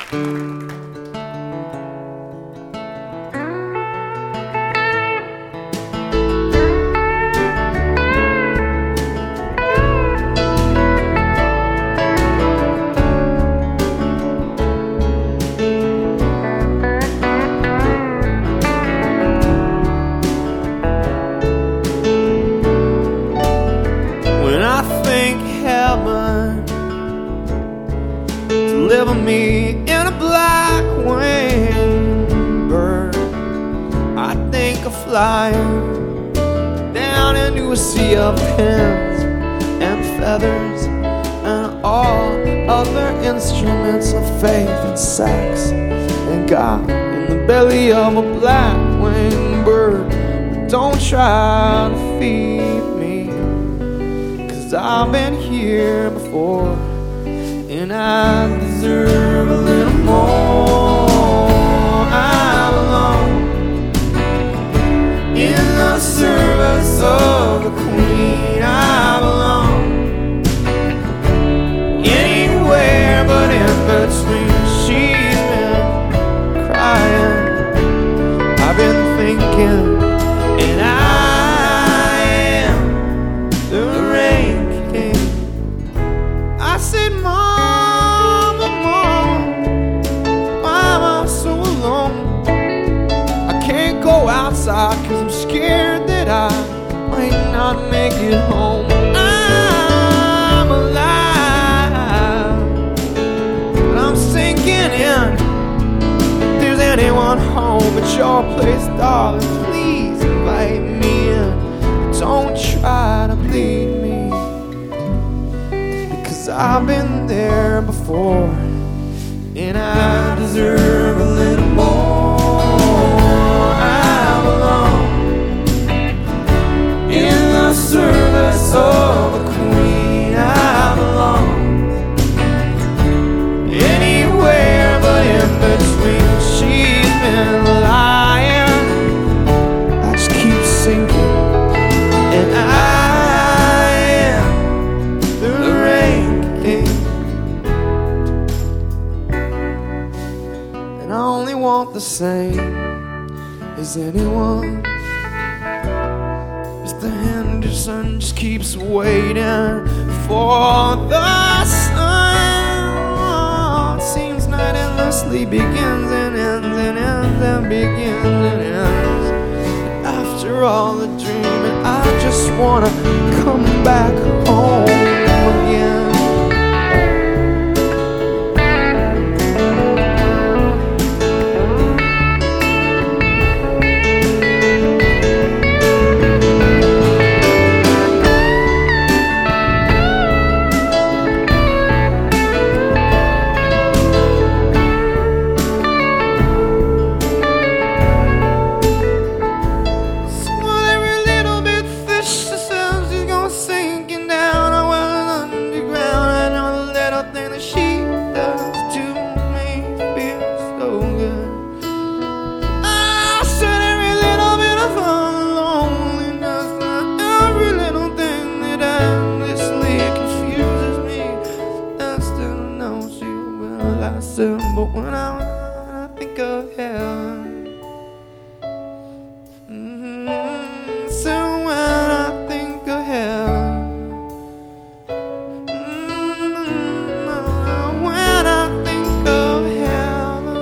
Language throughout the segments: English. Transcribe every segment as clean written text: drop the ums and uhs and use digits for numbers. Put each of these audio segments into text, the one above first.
Deliver me in a black winged bird. I think of flying down into a sea of pins and feathers and all other instruments of faith and sex and God in the belly of a black winged bird. Don't try to feed me, 'cause I've been here before, and I deserve a little more. I belong in the service of the Queen. I belong anywhere but in between. She's been crying, I've been thinking, and I am the Rain King. I said, Mama, why am I so alone? I can't go outside 'cause I'm scared that I might not make it home. I'm alive, but I'm sinking in. If there's anyone home at your place, darling, please invite me in. Don't try to bleed me, because I've been there before, and I deserve a little more. I belong in the service of the Queen. I belong anywhere but in between. She's been lying, I just keep sinking, and I am the Rain King. And I only want the same as anyone. Mr. Henderson just keeps waiting for the sun. It seems night endlessly begins and ends and ends and begins and ends. After all the dreaming, I just wanna come back home again. But when I think of heaven, so when I think of heaven, when I think of heaven,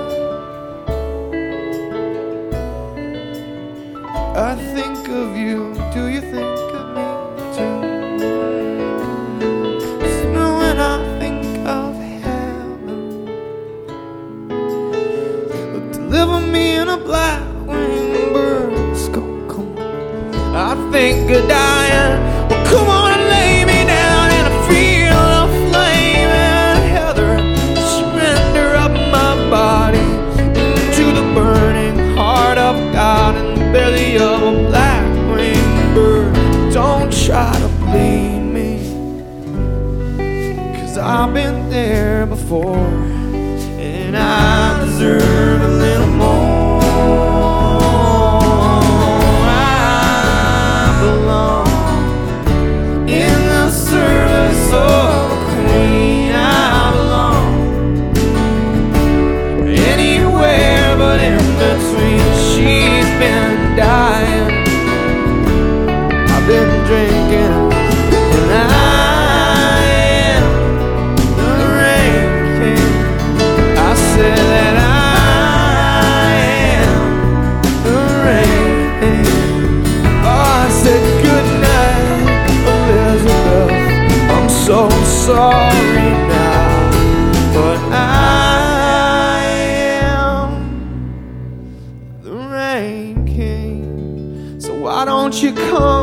I think of you. Do you think of me too? So when I think of deliver me in a black winged bird. Come on, I think of dying. Well, come on and lay me down in a field of flame and heather. Surrender up my body into the burning heart of God in the belly of a black winged bird. Don't try to bleed me, 'cause I've been there before, and I deserve a little more. I belong in the service of the Queen. I belong sorry now, but I am the Rain King. So why don't you come